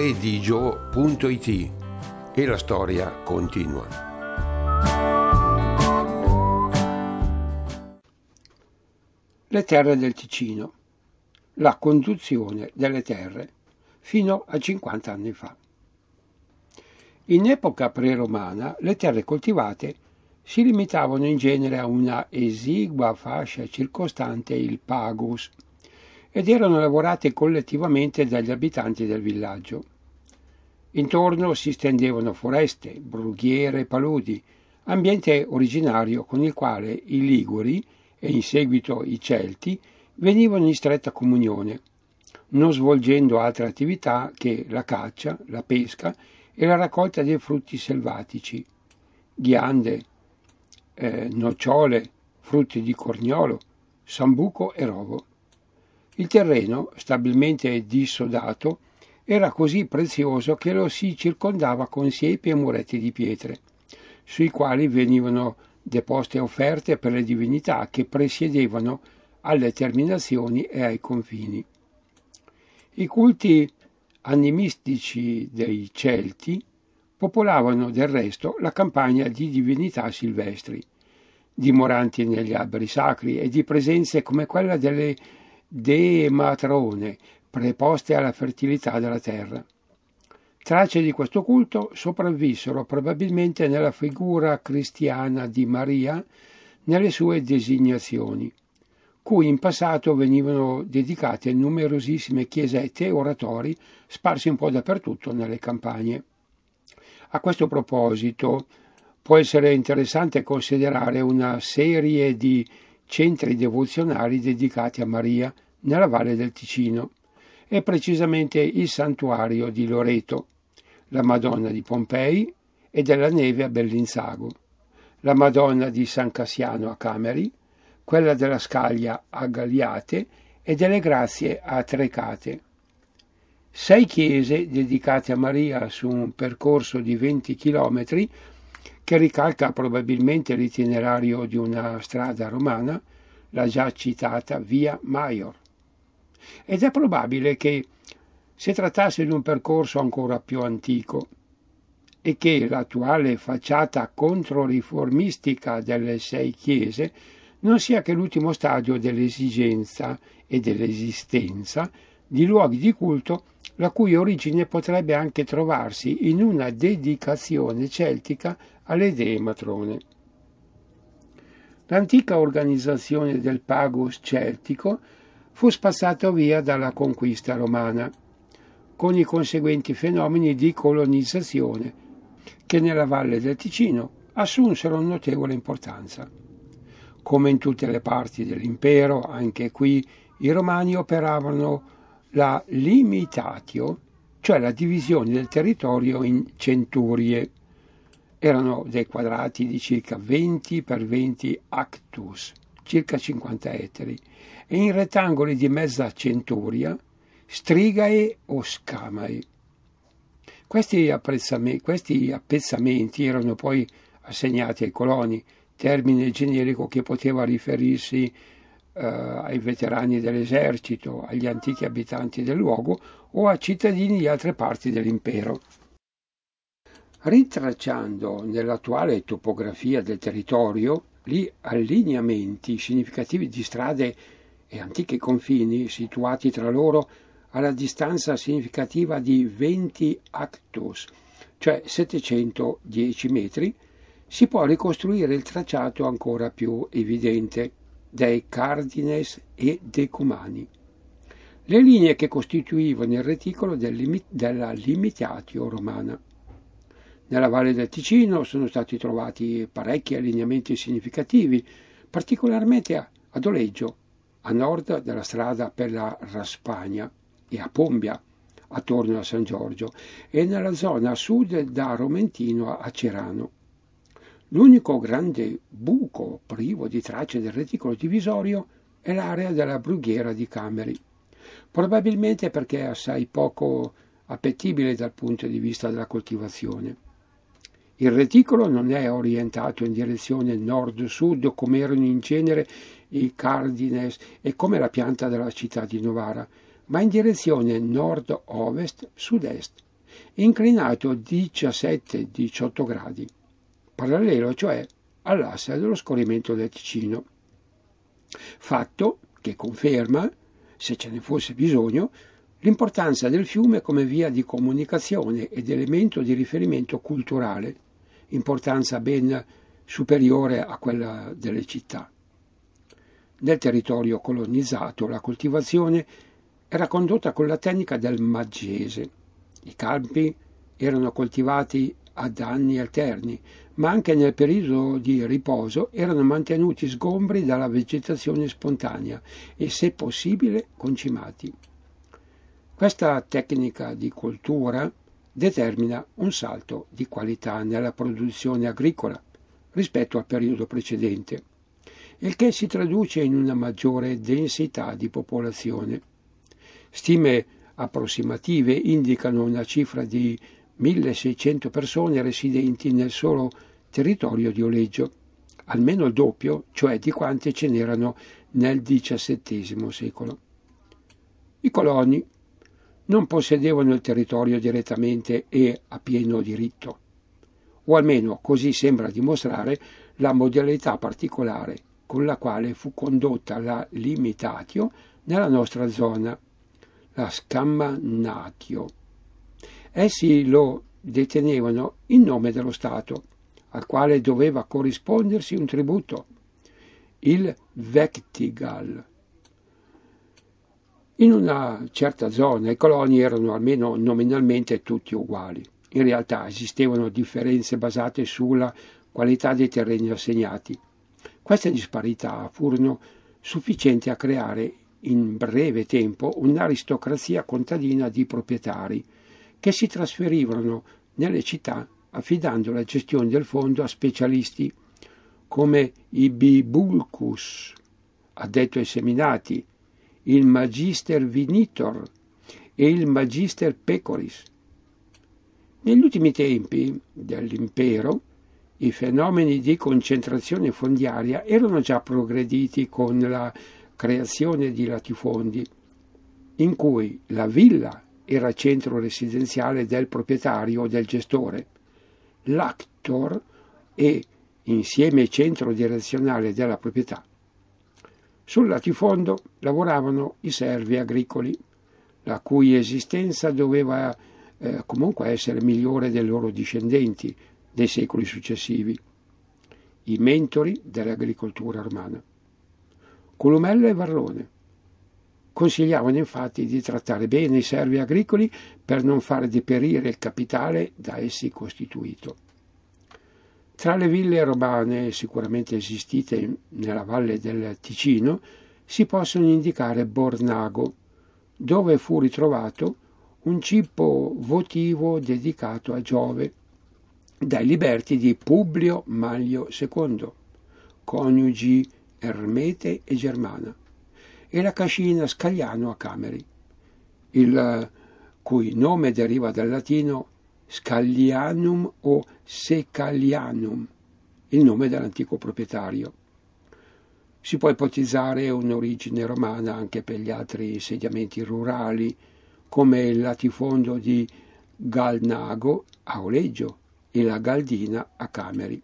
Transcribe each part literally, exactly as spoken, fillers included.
redigio punto it e la storia continua. Le terre del Ticino. La conduzione delle terre fino a cinquanta anni fa. In epoca pre-romana le terre coltivate si limitavano in genere a una esigua fascia circostante il pagus ed erano lavorate collettivamente dagli abitanti del villaggio. Intorno si stendevano foreste, brughiere e paludi, ambiente originario con il quale i Liguri e in seguito i Celti venivano in stretta comunione, non svolgendo altre attività che la caccia, la pesca e la raccolta dei frutti selvatici, ghiande, eh, nocciole, frutti di corniolo, sambuco e rovo. Il terreno, stabilmente dissodato, era così prezioso che lo si circondava con siepi e muretti di pietre, sui quali venivano deposte offerte per le divinità che presiedevano alle terminazioni e ai confini. I culti animistici dei Celti popolavano del resto la campagna di divinità silvestri, dimoranti negli alberi sacri e di presenze come quella delle dee matrone, preposte alla fertilità della terra. Tracce di questo culto sopravvissero probabilmente nella figura cristiana di Maria nelle sue designazioni, cui in passato venivano dedicate numerosissime chiesette e oratori sparsi un po' dappertutto nelle campagne. A questo proposito può essere interessante considerare una serie di centri devozionali dedicati a Maria nella Valle del Ticino, e precisamente il santuario di Loreto, la Madonna di Pompei e della Neve a Bellinzago, la Madonna di San Cassiano a Cameri, quella della Scaglia a Galliate e delle Grazie a Trecate. Sei chiese dedicate a Maria su un percorso di venti chilometri che ricalca probabilmente l'itinerario di una strada romana, la già citata Via Maior. Ed è probabile che si trattasse di un percorso ancora più antico e che l'attuale facciata controriformistica delle sei chiese non sia che l'ultimo stadio dell'esigenza e dell'esistenza di luoghi di culto la cui origine potrebbe anche trovarsi in una dedicazione celtica alle dee matrone. L'antica organizzazione del pagus celtico fu spazzata via dalla conquista romana, con i conseguenti fenomeni di colonizzazione che nella Valle del Ticino assunsero notevole importanza. Come in tutte le parti dell'impero, anche qui i romani operavano la limitatio, cioè la divisione del territorio in centurie. Erano dei quadrati di circa venti per venti actus, circa cinquanta ettari, e in rettangoli di mezza centuria, strigae o scamae. Questi, questi appezzamenti erano poi assegnati ai coloni, termine generico che poteva riferirsi eh, ai veterani dell'esercito, agli antichi abitanti del luogo o a cittadini di altre parti dell'impero. Ritracciando nell'attuale topografia del territorio gli allineamenti significativi di strade e antichi confini situati tra loro alla distanza significativa di venti actus, cioè settecentodieci metri, si può ricostruire il tracciato ancora più evidente dei Cardines e Decumani, le linee che costituivano il reticolo del, della limitatio romana. Nella Valle del Ticino sono stati trovati parecchi allineamenti significativi, particolarmente ad Oleggio, a nord della strada per la Raspagna, e a Pombia, attorno a San Giorgio, e nella zona a sud da Romentino a Cerano. L'unico grande buco privo di tracce del reticolo divisorio è l'area della brughiera di Cameri, probabilmente perché è assai poco appetibile dal punto di vista della coltivazione. Il reticolo non è orientato in direzione nord-sud come erano in genere i Cardines e come la pianta della città di Novara, ma in direzione nord-ovest-sud-est, inclinato diciassette diciotto gradi, parallelo cioè all'asse dello scorrimento del Ticino. Fatto che conferma, se ce ne fosse bisogno, l'importanza del fiume come via di comunicazione ed elemento di riferimento culturale, importanza ben superiore a quella delle città. Nel territorio colonizzato la coltivazione era condotta con la tecnica del maggese. I campi erano coltivati ad anni alterni, ma anche nel periodo di riposo erano mantenuti sgombri dalla vegetazione spontanea e, se possibile, concimati. Questa tecnica di coltura determina un salto di qualità nella produzione agricola rispetto al periodo precedente, il che si traduce in una maggiore densità di popolazione. Stime approssimative indicano una cifra di milleseicento persone residenti nel solo territorio di Oleggio, almeno il doppio, cioè di quante ce n'erano nel diciassettesimo secolo. I coloni non possedevano il territorio direttamente e a pieno diritto, o almeno così sembra dimostrare la modalità particolare con la quale fu condotta la limitatio nella nostra zona, la scammanatio. Essi lo detenevano in nome dello Stato, al quale doveva corrispondersi un tributo, il vectigal. In una certa zona i coloni erano almeno nominalmente tutti uguali. In realtà esistevano differenze basate sulla qualità dei terreni assegnati. Queste disparità furono sufficienti a creare in breve tempo un'aristocrazia contadina di proprietari che si trasferivano nelle città affidando la gestione del fondo a specialisti come i bibulcus, addetto ai seminati, il magister vinitor e il magister pecoris. Negli ultimi tempi dell'impero i fenomeni di concentrazione fondiaria erano già progrediti con la creazione di latifondi, in cui la villa era centro residenziale del proprietario o del gestore, l'actor e insieme centro direzionale della proprietà. Sul latifondo lavoravano i servi agricoli, la cui esistenza doveva eh, comunque essere migliore dei loro discendenti dei secoli successivi, i mentori dell'agricoltura romana. Columella e Varrone consigliavano infatti di trattare bene i servi agricoli per non far deperire il capitale da essi costituito. Tra le ville romane sicuramente esistite nella valle del Ticino si possono indicare Bornago, dove fu ritrovato un cippo votivo dedicato a Giove dai liberti di Publio Manlio secondo, coniugi Ermete e Germana, e la cascina Scagliano a Cameri, il cui nome deriva dal latino Scaglianum o Secalianum, il nome dell'antico proprietario. Si può ipotizzare un'origine romana anche per gli altri insediamenti rurali, come il latifondo di Galnago a Oleggio e la Galdina a Cameri.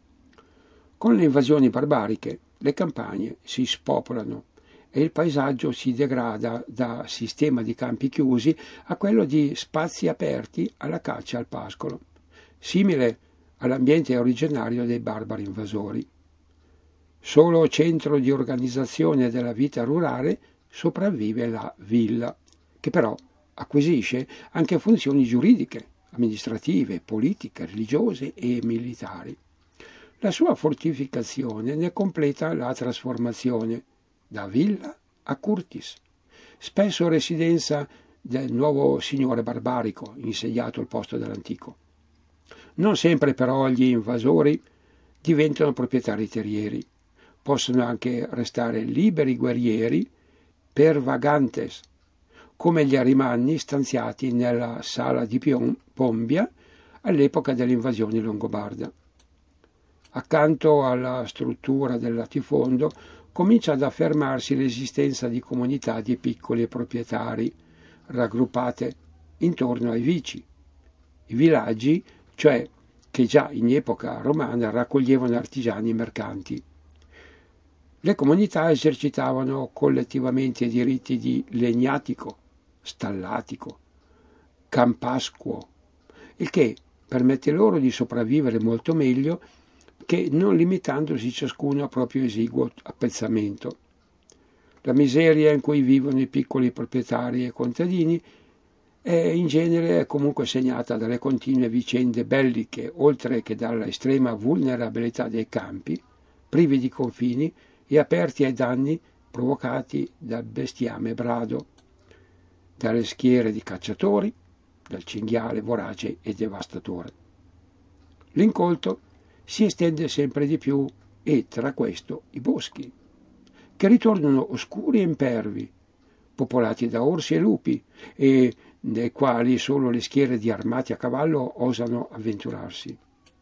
Con le invasioni barbariche le campagne si spopolano e il paesaggio si degrada da sistema di campi chiusi a quello di spazi aperti alla caccia al pascolo, simile all'ambiente originario dei barbari invasori. Solo centro di organizzazione della vita rurale sopravvive la villa, che però acquisisce anche funzioni giuridiche, amministrative, politiche, religiose e militari. La sua fortificazione ne completa la trasformazione da villa a curtis, spesso residenza del nuovo signore barbarico insediato al posto dell'antico. Non sempre però gli invasori diventano proprietari terrieri, possono anche restare liberi guerrieri per vagantes, come gli arimanni stanziati nella sala di Pombia all'epoca dell'invasione longobarda. Accanto alla struttura del latifondo comincia ad affermarsi l'esistenza di comunità di piccoli proprietari raggruppate intorno ai vici, i villaggi, cioè che già in epoca romana raccoglievano artigiani e mercanti. Le comunità esercitavano collettivamente i diritti di legnatico, stallatico, campascuo, il che permette loro di sopravvivere molto meglio che non limitandosi ciascuno al proprio esiguo appezzamento. La miseria in cui vivono i piccoli proprietari e contadini è in genere comunque segnata dalle continue vicende belliche, oltre che dalla estrema vulnerabilità dei campi, privi di confini e aperti ai danni provocati dal bestiame brado, dalle schiere di cacciatori, dal cinghiale vorace e devastatore. L'incolto si estende sempre di più e tra questo i boschi, che ritornano oscuri e impervi, popolati da orsi e lupi e nei quali solo le schiere di armati a cavallo osano avventurarsi.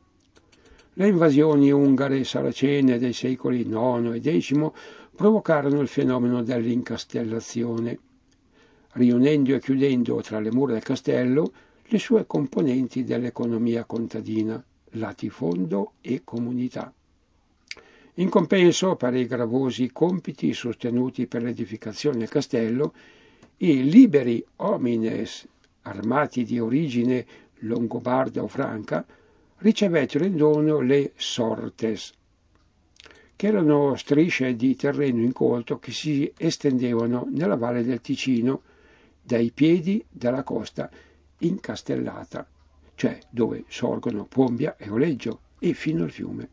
Le invasioni ungare e saracene dei secoli nono e decimo provocarono il fenomeno dell'incastellazione, riunendo e chiudendo tra le mura del castello le sue componenti dell'economia contadina, latifondo e comunità. In compenso, per i gravosi compiti sostenuti per l'edificazione del castello, i liberi homines armati di origine longobarda o franca ricevettero in dono le sortes, che erano strisce di terreno incolto che si estendevano nella valle del Ticino dai piedi della costa incastellata, cioè dove sorgono Pombia e Oleggio, e fino al fiume.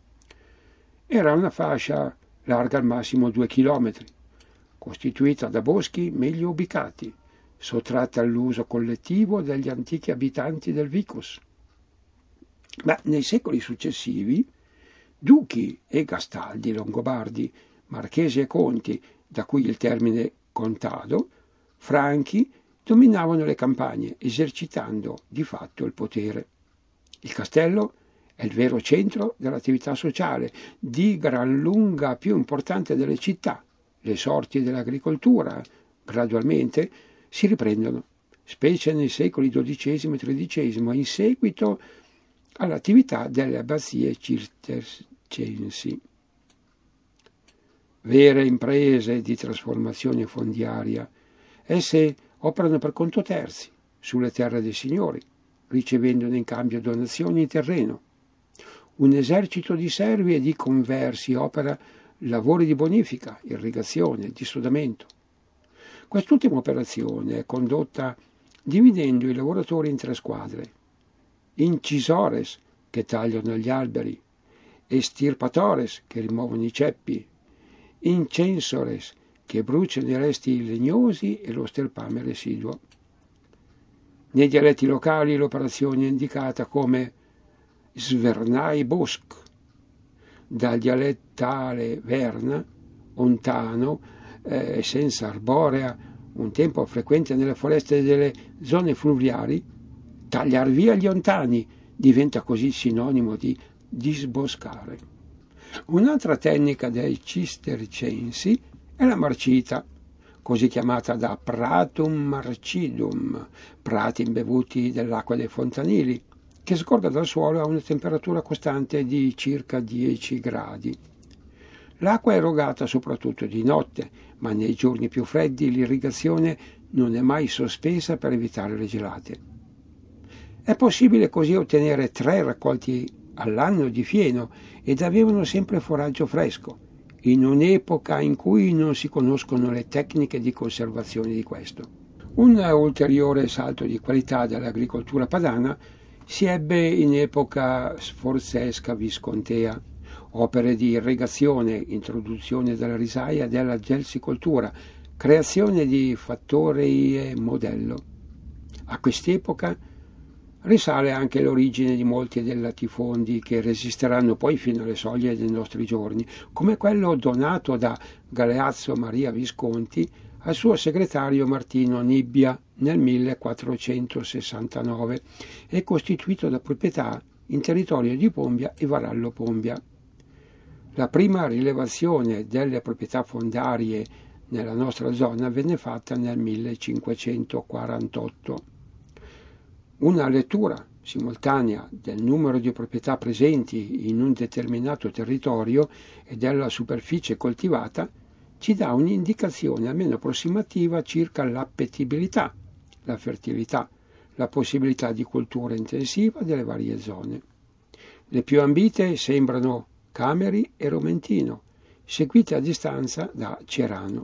Era una fascia larga al massimo due chilometri, costituita da boschi meglio ubicati, sottratta all'uso collettivo dagli antichi abitanti del Vicus. Ma nei secoli successivi, duchi e gastaldi longobardi, marchesi e conti, da cui il termine contado, franchi, dominavano le campagne, esercitando di fatto il potere. Il castello è il vero centro dell'attività sociale, di gran lunga più importante delle città. Le sorti dell'agricoltura, gradualmente, si riprendono, specie nei secoli dodicesimo e tredicesimo, in seguito all'attività delle abbazie cistercensi. Vere imprese di trasformazione fondiaria, esse operano per conto terzi, sulle terre dei signori, ricevendone in cambio donazioni in terreno. Un esercito di servi e di conversi opera lavori di bonifica, irrigazione, dissodamento. Quest'ultima operazione è condotta dividendo i lavoratori in tre squadre: incisores, che tagliano gli alberi, estirpatores, che rimuovono i ceppi, incensores, che bruciano i resti legnosi e lo sterpame residuo. Nei dialetti locali l'operazione è indicata come svernai bosc, dal dialettale verna, ontano e eh, senza arborea, un tempo frequente nelle foreste delle zone fluviali. Tagliar via gli ontani diventa così sinonimo di disboscare. Un'altra tecnica dei cistercensi è la marcita, così chiamata da pratum marcidum, prati imbevuti dell'acqua dei fontanili, che scorda dal suolo a una temperatura costante di circa dieci gradi. L'acqua è erogata soprattutto di notte, ma nei giorni più freddi l'irrigazione non è mai sospesa per evitare le gelate. È possibile così ottenere tre raccolti all'anno di fieno ed avevano sempre foraggio fresco, in un'epoca in cui non si conoscono le tecniche di conservazione di questo. Un ulteriore salto di qualità dell'agricoltura padana si ebbe in epoca sforzesca viscontea, opere di irrigazione, introduzione della risaia e della gelsicoltura, creazione di fattorie modello. A quest'epoca risale anche l'origine di molti dei latifondi che resisteranno poi fino alle soglie dei nostri giorni, come quello donato da Galeazzo Maria Visconti al suo segretario Martino Nibbia nel millequattrocentosessantanove e costituito da proprietà in territorio di Pombia e Varallo Pombia. La prima rilevazione delle proprietà fondiarie nella nostra zona venne fatta nel millecinquecentoquarantotto. Una lettura simultanea del numero di proprietà presenti in un determinato territorio e della superficie coltivata ci dà un'indicazione almeno approssimativa circa l'appetibilità, la fertilità, la possibilità di coltura intensiva delle varie zone. Le più ambite sembrano Cameri e Romentino, seguite a distanza da Cerano.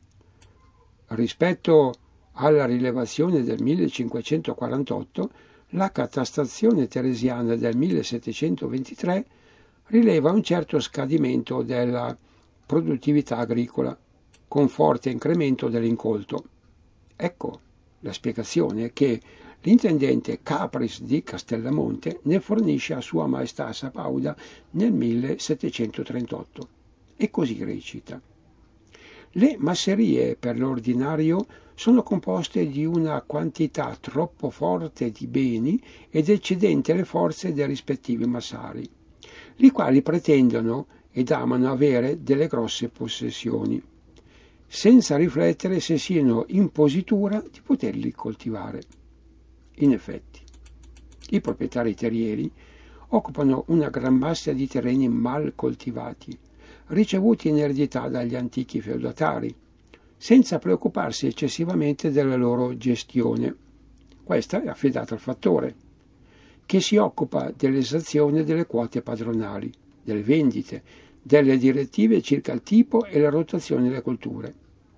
Rispetto alla rilevazione del millecinquecentoquarantotto, la catastazione teresiana del millesettecentoventitré rileva un certo scadimento della produttività agricola, con forte incremento dell'incolto. Ecco la spiegazione che l'intendente Capris di Castellamonte ne fornisce a Sua Maestà Sapauda nel millesettecentotrentotto. E così recita: le masserie per l'ordinario sono composte di una quantità troppo forte di beni ed eccedente le forze dei rispettivi massari, i quali pretendono ed amano avere delle grosse possessioni, senza riflettere se siano in positura di poterli coltivare. In effetti, i proprietari terrieri occupano una gran massa di terreni mal coltivati, ricevuti in eredità dagli antichi feudatari, senza preoccuparsi eccessivamente della loro gestione. Questa è affidata al fattore, che si occupa dell'esazione delle quote padronali, delle vendite, delle direttive circa il tipo e la rotazione delle colture.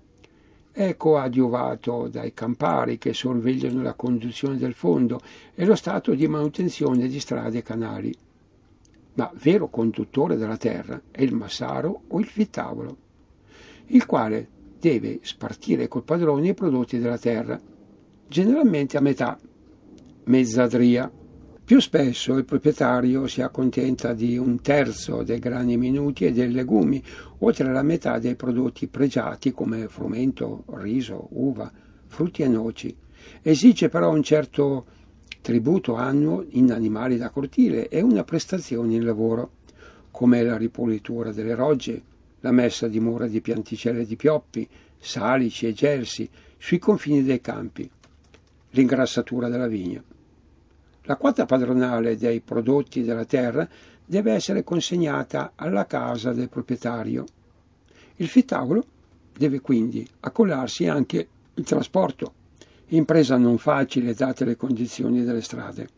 È coadiuvato dai campari che sorvegliano la conduzione del fondo e lo stato di manutenzione di strade e canali. Ma vero conduttore della terra è il massaro o il fittavolo, il quale deve spartire col padrone i prodotti della terra, generalmente a metà, mezzadria. Più spesso il proprietario si accontenta di un terzo dei grani minuti e dei legumi, oltre alla metà dei prodotti pregiati come frumento, riso, uva, frutti e noci. Esige però un certo tributo annuo in animali da cortile e una prestazione in lavoro, come la ripulitura delle rogge, la messa a dimora di pianticelle di pioppi, salici e gelsi sui confini dei campi, l'ingrassatura della vigna. La quota padronale dei prodotti della terra deve essere consegnata alla casa del proprietario. Il fittavolo deve quindi accollarsi anche il trasporto, impresa non facile date le condizioni delle strade.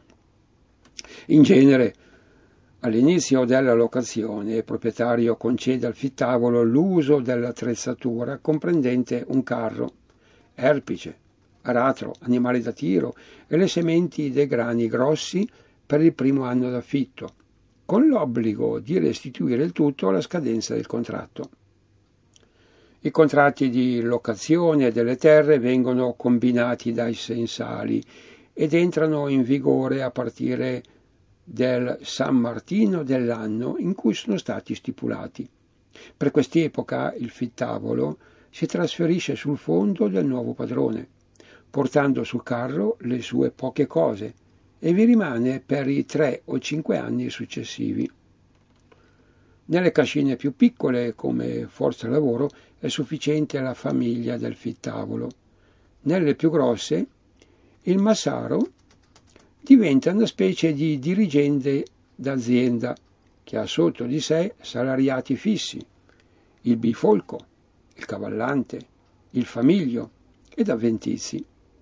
In genere, all'inizio della locazione, il proprietario concede al fittavolo l'uso dell'attrezzatura comprendente un carro, erpice, aratro, animali da tiro e le sementi dei grani grossi per il primo anno d'affitto, con l'obbligo di restituire il tutto alla scadenza del contratto. I contratti di locazione delle terre vengono combinati dai sensali ed entrano in vigore a partire del San Martino dell'anno in cui sono stati stipulati. Per quest'epoca il fittavolo si trasferisce sul fondo del nuovo padrone, portando sul carro le sue poche cose, e vi rimane per i tre o cinque anni successivi. Nelle cascine più piccole, come forza lavoro, è sufficiente la famiglia del fittavolo. Nelle più grosse, il massaro diventa una specie di dirigente d'azienda che ha sotto di sé salariati fissi, il bifolco, il cavallante, il famiglio ed avventizi.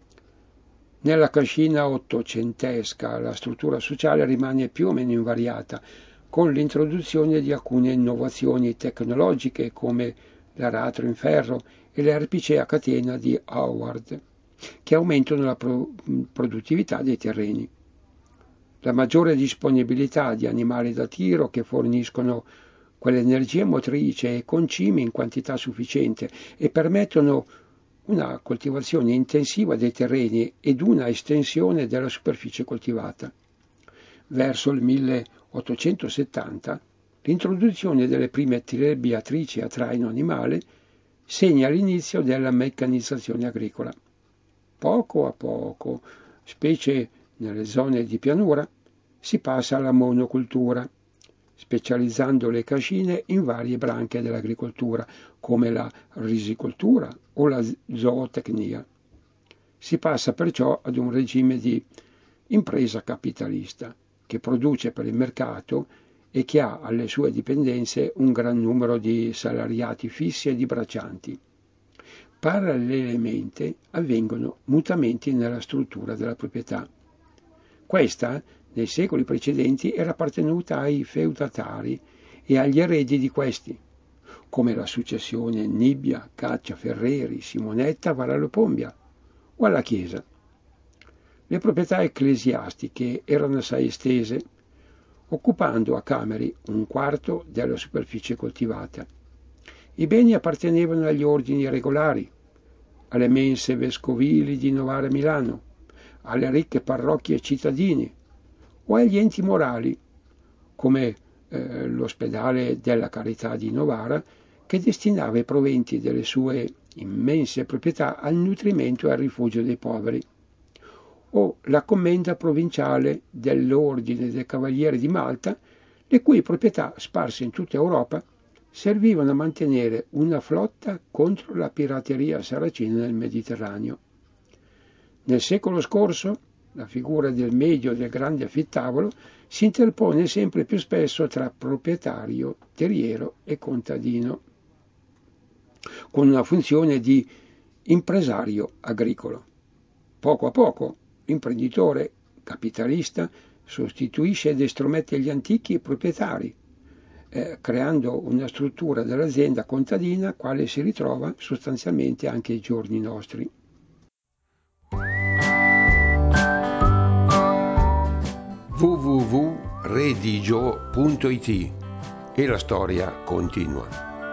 Nella cascina ottocentesca la struttura sociale rimane più o meno invariata, con l'introduzione di alcune innovazioni tecnologiche come l'aratro in ferro e l'erpice a catena di Howard, che aumentano la pro- produttività dei terreni. La maggiore disponibilità di animali da tiro che forniscono quell'energia motrice e concimi in quantità sufficiente e permettono una coltivazione intensiva dei terreni ed una estensione della superficie coltivata. Verso il milleottocentosettanta l'introduzione delle prime trebbiatrici a traino animale segna l'inizio della meccanizzazione agricola. Poco a poco, specie nelle zone di pianura, si passa alla monocultura, specializzando le cascine in varie branche dell'agricoltura, come la risicoltura o la zootecnia. Si passa perciò ad un regime di impresa capitalista, che produce per il mercato e che ha alle sue dipendenze un gran numero di salariati fissi e di braccianti. Parallelamente avvengono mutamenti nella struttura della proprietà. Questa, nei secoli precedenti, era appartenuta ai feudatari e agli eredi di questi, come la successione Nibbia, Caccia, Ferreri, Simonetta, Varallo Pombia, o alla Chiesa. Le proprietà ecclesiastiche erano assai estese, occupando a Cameri un quarto della superficie coltivata. I beni appartenevano agli ordini regolari, alle mense vescovili di Novara e Milano, alle ricche parrocchie cittadine o agli enti morali, come eh, l'ospedale della Carità di Novara, che destinava i proventi delle sue immense proprietà al nutrimento e al rifugio dei poveri, o la commenda provinciale dell'Ordine dei Cavalieri di Malta, le cui proprietà, sparse in tutta Europa, servivano a mantenere una flotta contro la pirateria saracina nel Mediterraneo. Nel secolo scorso, la figura del medio del grande affittavolo si interpone sempre più spesso tra proprietario, terriero e contadino, con una funzione di impresario agricolo. Poco a poco, l'imprenditore capitalista sostituisce ed estromette gli antichi proprietari, eh, creando una struttura dell'azienda contadina quale si ritrova sostanzialmente anche ai giorni nostri. w w w punto redigio punto i t e la storia continua.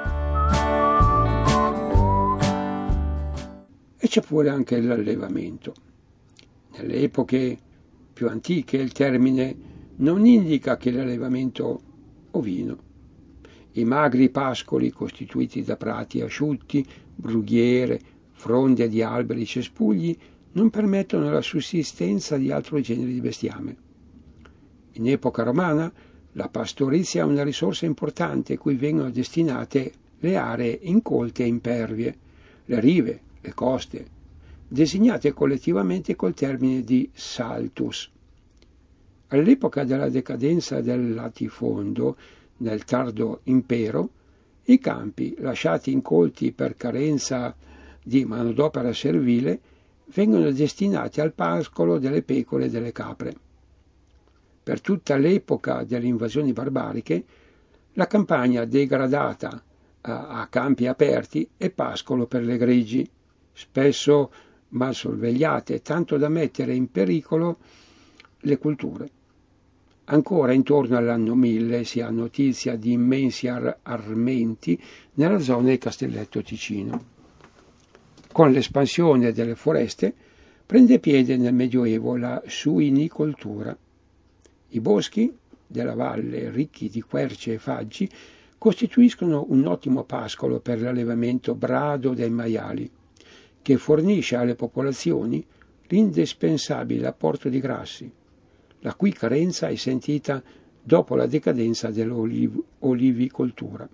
E c'è pure anche l'allevamento. Nelle epoche più antiche il termine non indica che l'allevamento ovino. I magri pascoli costituiti da prati asciutti, brughiere, fronde di alberi cespugli non permettono la sussistenza di altro genere di bestiame. In epoca romana la pastorizia è una risorsa importante cui vengono destinate le aree incolte e impervie, le rive, le coste, designate collettivamente col termine di saltus. All'epoca della decadenza del latifondo, nel tardo impero, i campi, lasciati incolti per carenza di manodopera servile, vengono destinati al pascolo delle pecore e delle capre. Per tutta l'epoca delle invasioni barbariche, la campagna degradata a, a campi aperti è pascolo per le greggi, spesso mal sorvegliate, tanto da mettere in pericolo le culture. Ancora intorno all'anno mille si ha notizia di immensi ar- armenti nella zona di Castelletto Ticino. Con l'espansione delle foreste prende piede nel Medioevo la suinicoltura. I boschi della valle, ricchi di querce e faggi, costituiscono un ottimo pascolo per l'allevamento brado dei maiali, che fornisce alle popolazioni l'indispensabile apporto di grassi, la cui carenza è sentita dopo la decadenza dell'olivicoltura.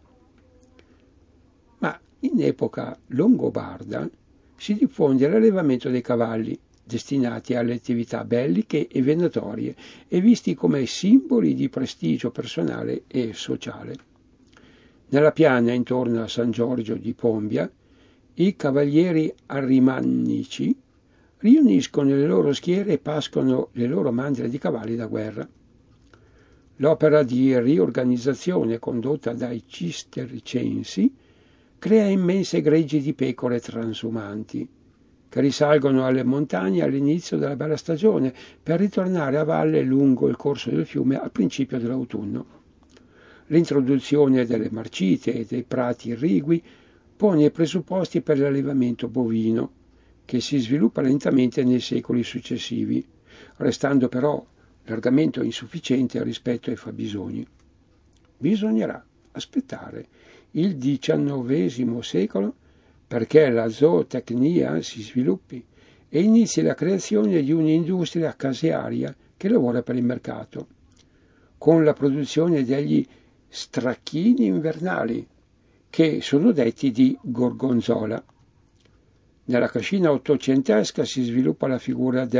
Ma in epoca longobarda si diffonde l'allevamento dei cavalli, destinati alle attività belliche e venatorie e visti come simboli di prestigio personale e sociale. Nella piana intorno a San Giorgio di Pombia, i cavalieri arimannici riuniscono le loro schiere e pascono le loro mandrie di cavalli da guerra. L'opera di riorganizzazione condotta dai cistercensi crea immense greggi di pecore transumanti, che risalgono alle montagne all'inizio della bella stagione per ritornare a valle lungo il corso del fiume al principio dell'autunno. L'introduzione delle marcite e dei prati irrigui pone i presupposti per l'allevamento bovino, che si sviluppa lentamente nei secoli successivi, restando però largamente insufficiente rispetto ai fabbisogni. Bisognerà aspettare il diciannovesimo secolo perché la zootecnia si sviluppi e inizi la creazione di un'industria casearia che lavora per il mercato, con la produzione degli stracchini invernali, che sono detti di gorgonzola. Nella cascina ottocentesca si sviluppa la figura del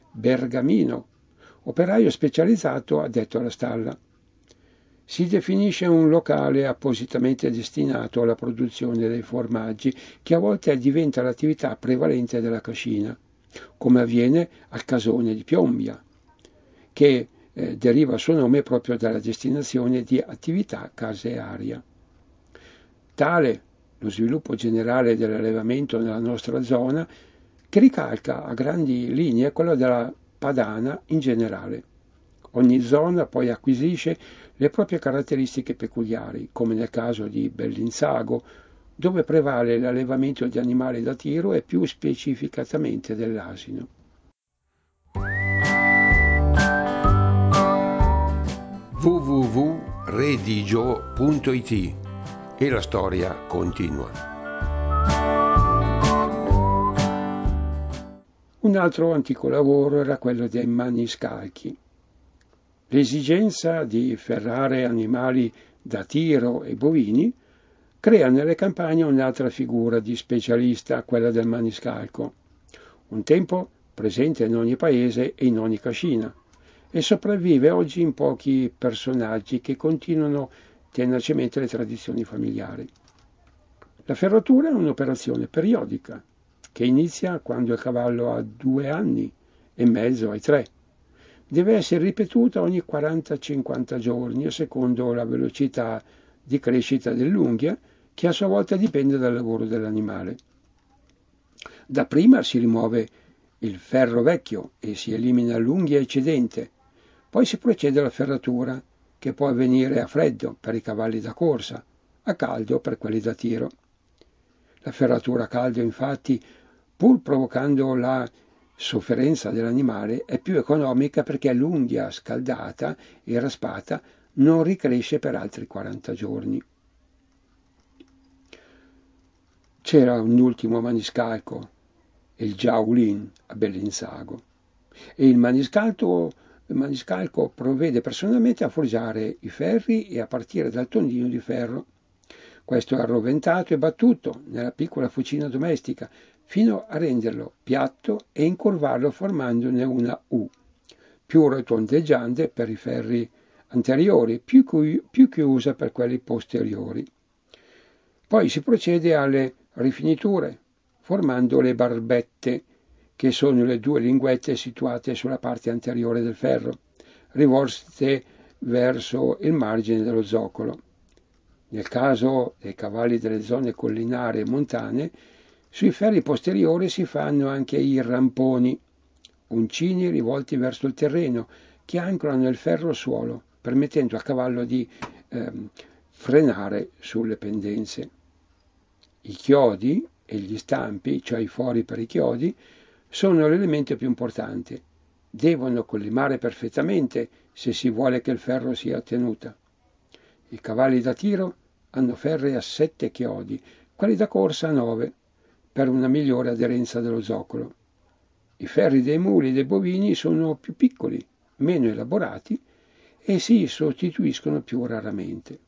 Bergamino, operaio specializzato addetto alla stalla. Si definisce un locale appositamente destinato alla produzione dei formaggi, che a volte diventa l'attività prevalente della cascina, come avviene al Casone di Piombia, che eh, deriva il suo nome proprio dalla destinazione di attività casearia. Tale lo sviluppo generale dell'allevamento nella nostra zona, che ricalca a grandi linee quello della padana in generale. Ogni zona poi acquisisce le proprie caratteristiche peculiari, come nel caso di Bellinzago, dove prevale l'allevamento di animali da tiro e più specificatamente dell'asino. w w w punto redigio punto i t e la storia continua. Un altro antico lavoro era quello dei maniscalchi. L'esigenza di ferrare animali da tiro e bovini crea nelle campagne un'altra figura di specialista, quella del maniscalco, un tempo presente in ogni paese e in ogni cascina, e sopravvive oggi in pochi personaggi che continuano tenacemente le tradizioni familiari. La ferratura è un'operazione periodica, che inizia quando il cavallo ha due anni e mezzo ai tre. Deve essere ripetuta ogni quaranta cinquanta giorni, a secondo la velocità di crescita dell'unghia, che a sua volta dipende dal lavoro dell'animale. Dapprima si rimuove il ferro vecchio e si elimina l'unghia eccedente, poi si procede alla ferratura, che può avvenire a freddo per i cavalli da corsa, a caldo per quelli da tiro. La ferratura a caldo, infatti, pur provocando la sofferenza dell'animale, è più economica perché l'unghia scaldata e raspata non ricresce per altri quaranta giorni. C'era un ultimo maniscalco, il Jiaolin a Bellinzago, e il maniscalco, il maniscalco provvede personalmente a forgiare i ferri e a partire dal tondino di ferro. Questo è arroventato e battuto nella piccola fucina domestica fino a renderlo piatto e incurvarlo formandone una U, più rotondeggiante per i ferri anteriori, più, più chiusa per quelli posteriori. Poi si procede alle rifiniture, formando le barbette, che sono le due linguette situate sulla parte anteriore del ferro, rivolte verso il margine dello zoccolo. Nel caso dei cavalli delle zone collinari e montane, sui ferri posteriori si fanno anche i ramponi, uncini rivolti verso il terreno, che ancorano il ferro al suolo, permettendo al cavallo di eh, frenare sulle pendenze. I chiodi e gli stampi, cioè i fori per i chiodi, sono l'elemento più importante. Devono collimare perfettamente se si vuole che il ferro sia tenuta. I cavalli da tiro hanno ferri a sette chiodi, quelli da corsa a nove, per una migliore aderenza dello zoccolo. I ferri dei muli e dei bovini sono più piccoli, meno elaborati e si sostituiscono più raramente.